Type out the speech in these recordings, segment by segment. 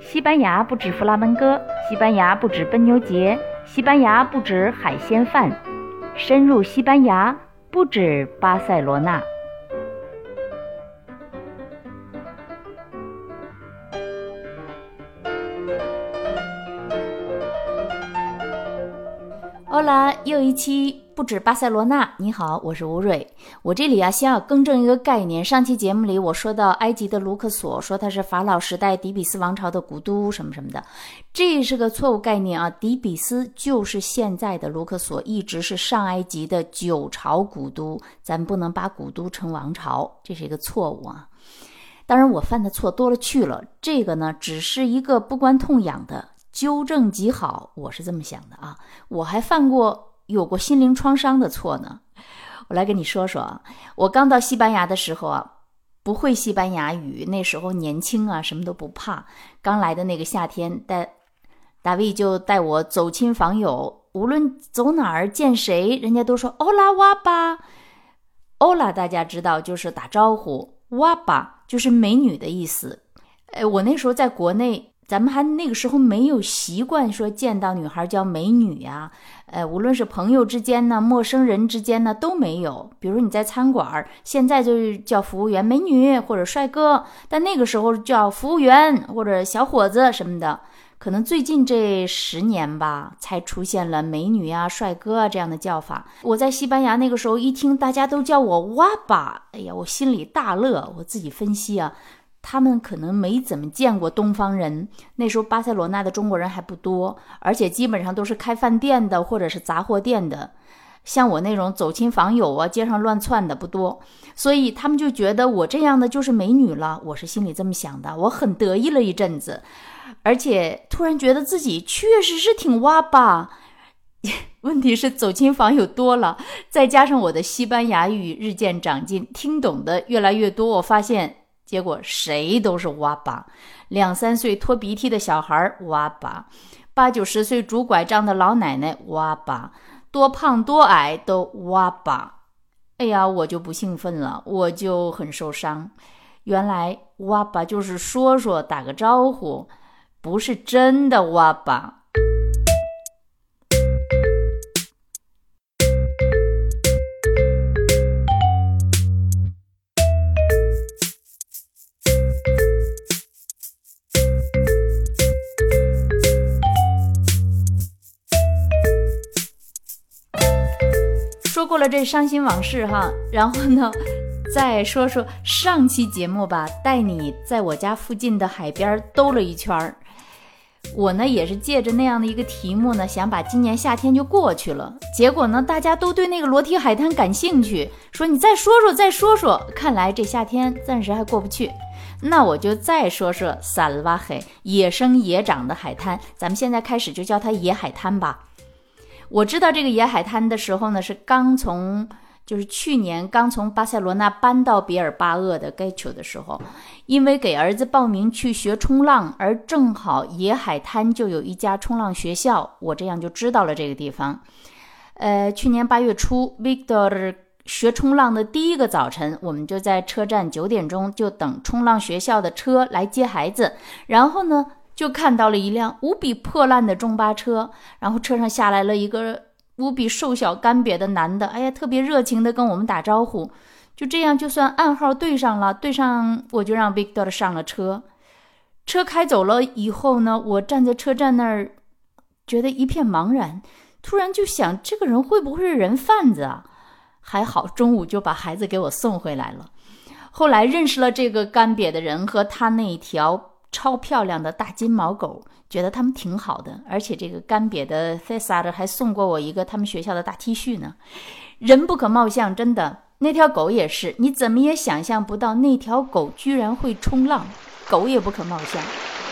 西班牙不止弗拉门戈，西班牙不止奔牛节，西班牙不止海鲜饭，深入西班牙不止巴塞罗那。好啦，又一期不止巴塞罗那。你好，我是吴蕊。我这里先要更正一个概念。上期节目里我说到埃及的卢克索，说他是法老时代底比斯王朝的古都什么什么的，这是个错误概念啊。底比斯就是现在的卢克索，一直是上埃及的9朝古都，咱不能把古都称王朝，这是一个错误啊。当然我犯的错多了去了，这个呢只是一个不关痛痒的纠正即好，我是这么想的啊。我还有过心灵创伤的错呢。我来跟你说说啊，我刚到西班牙的时候啊，不会西班牙语，那时候年轻啊，什么都不怕。刚来的那个夏天，大卫就带我走亲访友，无论走哪儿见谁，人家都说欧拉哇巴。欧拉大家知道就是打招呼，哇巴就是美女的意思。我那时候在国内，咱们还那个时候没有习惯说见到女孩叫美女啊，无论是朋友之间呢，陌生人之间呢都没有。比如你在餐馆，现在就叫服务员美女或者帅哥，但那个时候叫服务员或者小伙子什么的。可能最近这10年吧，才出现了美女啊、帅哥啊这样的叫法。我在西班牙那个时候一听大家都叫我哇巴，哎呀，我心里大乐。我自己分析啊，他们可能没怎么见过东方人，那时候巴塞罗那的中国人还不多，而且基本上都是开饭店的或者是杂货店的，像我那种走亲访友啊，街上乱窜的不多，所以他们就觉得我这样的就是美女了。我是心里这么想的，我很得意了一阵子，而且突然觉得自己确实是挺哇吧。问题是走亲访友多了，再加上我的西班牙语日渐长进，听懂的越来越多，我发现结果谁都是哇巴，2、3岁拖鼻涕的小孩哇巴，8、9、10岁拄拐杖的老奶奶哇巴，多胖多矮都哇巴。哎呀，我就不兴奋了，我就很受伤。原来哇巴就是说说打个招呼，不是真的哇巴。说过了这伤心往事哈，然后呢再说说上期节目吧，带你在我家附近的海边兜了一圈。我呢也是借着那样的一个题目呢，想把今年夏天就过去了。结果呢大家都对那个裸体海滩感兴趣，说你再说说，看来这夏天暂时还过不去。那我就再说说salvaje野生野长的海滩，咱们现在开始就叫它野海滩吧。我知道这个野海滩的时候呢，是去年刚从巴塞罗那搬到比尔巴鄂的盖丘的时候，因为给儿子报名去学冲浪，而正好野海滩就有一家冲浪学校，我这样就知道了这个地方。去年8月初 Victor 学冲浪的第一个早晨，我们就在车站9点钟就等冲浪学校的车来接孩子，然后呢就看到了一辆无比破烂的中巴车，然后车上下来了一个无比瘦小干瘪的男的，哎呀，特别热情的跟我们打招呼。就这样，就算暗号对上了，我就让 Victor 上了车。车开走了以后呢，我站在车站那儿，觉得一片茫然，突然就想，这个人会不会是人贩子啊？还好中午就把孩子给我送回来了。后来认识了这个干瘪的人和他那一条超漂亮的大金毛狗，觉得他们挺好的，而且这个干瘪的 Cesar 还送过我一个他们学校的大 T 恤呢。人不可貌相，真的，那条狗也是，你怎么也想象不到那条狗居然会冲浪，狗也不可貌相。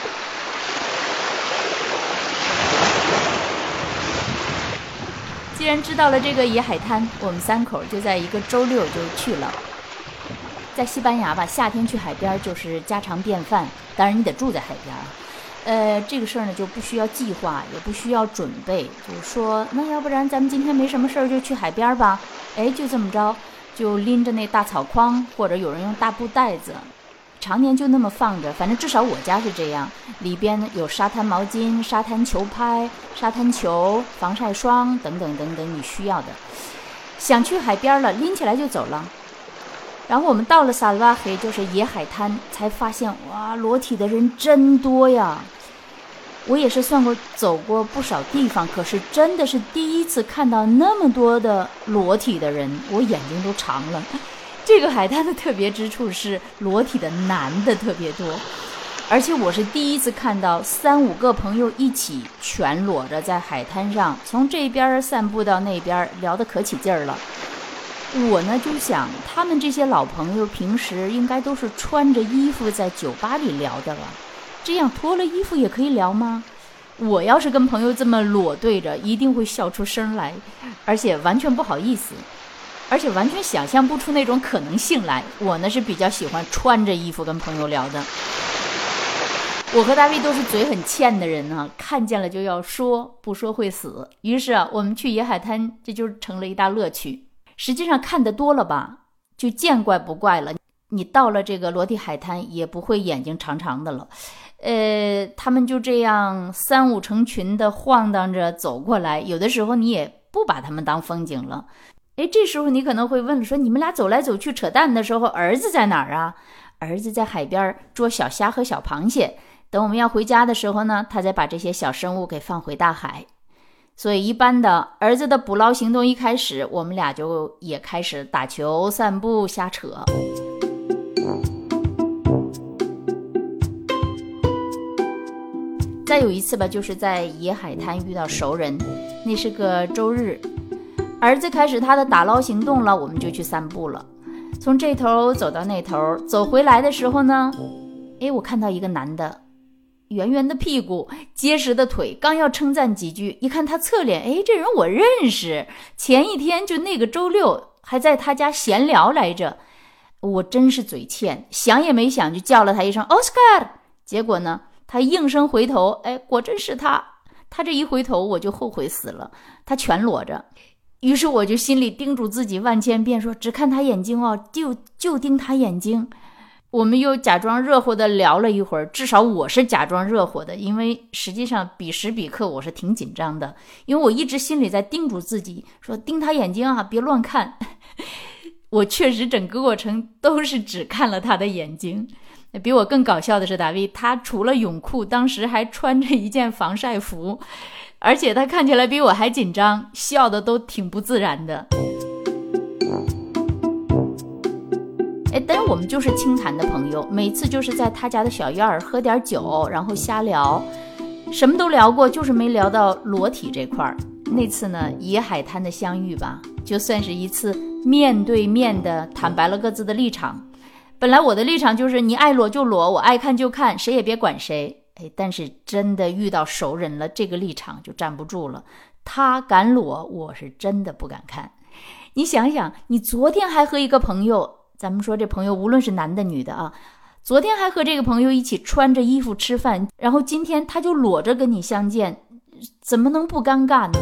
既然知道了这个野海滩，我们3口就在一个周六就去了。在西班牙吧，夏天去海边就是家常便饭，当然你得住在海边。这个事儿呢就不需要计划，也不需要准备，就是说那要不然咱们今天没什么事儿就去海边吧。就这么着，就拎着那大草筐，或者有人用大布袋子， 常年就那么放着，反正至少我家是这样，里边有沙滩毛巾、沙滩球拍、沙滩球、防晒霜等等等等你需要的。想去海边了，拎起来就走了。然后我们到了萨尔瓦黑，就是野海滩，才发现哇，裸体的人真多呀。我也是算过走过不少地方，可是真的是第一次看到那么多的裸体的人，我眼睛都长了。这个海滩的特别之处是裸体的男的特别多，而且我是第一次看到3-5个朋友一起全裸着在海滩上，从这边散步到那边，聊得可起劲儿了。我呢就想，他们这些老朋友平时应该都是穿着衣服在酒吧里聊的吧，这样脱了衣服也可以聊吗？我要是跟朋友这么裸对着，一定会笑出声来，而且完全不好意思，而且完全想象不出那种可能性来。我呢是比较喜欢穿着衣服跟朋友聊的。我和大卫都是嘴很欠的人啊，看见了就要说，不说会死。于是我们去野海滩，这就成了一大乐趣。实际上看得多了吧，就见怪不怪了。你到了这个裸体海滩，也不会眼睛长长的了。他们就这样3-5成群的晃荡着走过来，有的时候你也不把他们当风景了。这时候你可能会问了，说你们俩走来走去扯淡的时候，儿子在哪儿啊？儿子在海边捉小虾和小螃蟹，等我们要回家的时候呢，他再把这些小生物给放回大海。所以一般的儿子的捕捞行动一开始，我们俩就也开始打球、散步、瞎扯。再有一次吧，就是在野海滩遇到熟人，那是个周日，儿子开始他的打捞行动了，我们就去散步了。从这头走到那头，走回来的时候呢，我看到一个男的，圆圆的屁股，结实的腿，刚要称赞几句，一看他侧脸，这人我认识，前一天就那个周六还在他家闲聊来着。我真是嘴欠，想也没想就叫了他一声 Oscar， 结果呢他应声回头，果真是他。他这一回头我就后悔死了，他全裸着。于是我就心里叮嘱自己万千遍，说只看他眼睛哦，就盯他眼睛。我们又假装热乎的聊了一会儿，至少我是假装热乎的，因为实际上彼时彼刻我是挺紧张的，因为我一直心里在叮嘱自己说盯他眼睛啊，别乱看。我确实整个过程都是只看了他的眼睛。比我更搞笑的是大卫，他除了泳裤当时还穿着一件防晒服，而且他看起来比我还紧张，笑的都挺不自然的。但是我们就是清谈的朋友，每次就是在他家的小院儿喝点酒，然后瞎聊，什么都聊过，就是没聊到裸体这块儿。那次呢，野海滩的相遇吧，就算是一次面对面的坦白了各自的立场。本来我的立场就是你爱裸就裸，我爱看就看，谁也别管谁。但是真的遇到熟人了，这个立场就站不住了。他敢裸，我是真的不敢看。你想想，你昨天还和一个朋友，咱们说这朋友无论是男的女的啊，昨天还和这个朋友一起穿着衣服吃饭，然后今天他就裸着跟你相见，怎么能不尴尬呢？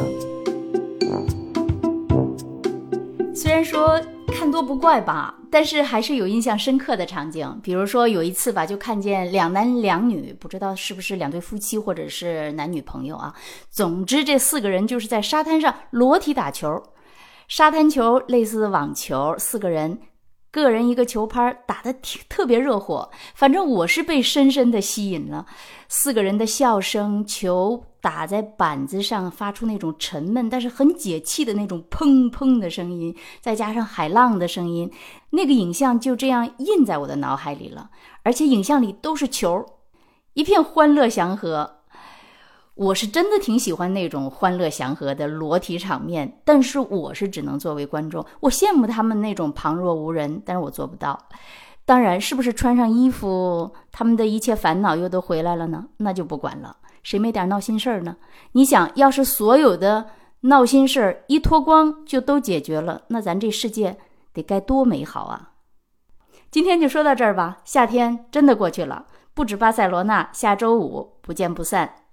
虽然说看多不怪吧，但是还是有印象深刻的场景。比如说有一次吧，就看见2男2女，不知道是不是2对夫妻或者是男女朋友啊。总之这4个人就是在沙滩上裸体打球，沙滩球类似网球，4个人个人一个球拍，打得特别热火。反正我是被深深的吸引了。4个人的笑声，球打在板子上发出那种沉闷但是很解气的那种砰砰的声音，再加上海浪的声音，那个影像就这样印在我的脑海里了。而且影像里都是球，一片欢乐祥和。我是真的挺喜欢那种欢乐祥和的裸体场面，但是我是只能作为观众。我羡慕他们那种旁若无人，但是我做不到。当然是不是穿上衣服他们的一切烦恼又都回来了呢？那就不管了，谁没点闹心事儿呢？你想要是所有的闹心事儿一脱光就都解决了，那咱这世界得该多美好啊。今天就说到这儿吧，夏天真的过去了，不止巴塞罗那，下周5不见不散。